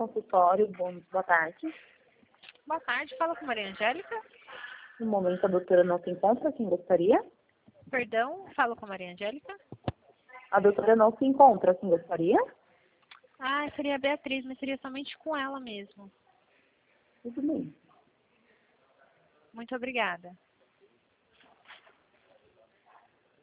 consultório. Boa tarde. Boa tarde, fala com Maria Angélica. No momento a doutora não se encontra, quem gostaria? Perdão, falo com Maria Angélica. A doutora não se encontra, quem gostaria? Ah, seria a Beatriz, mas seria somente com ela mesmo. Tudo bem. Muito obrigada.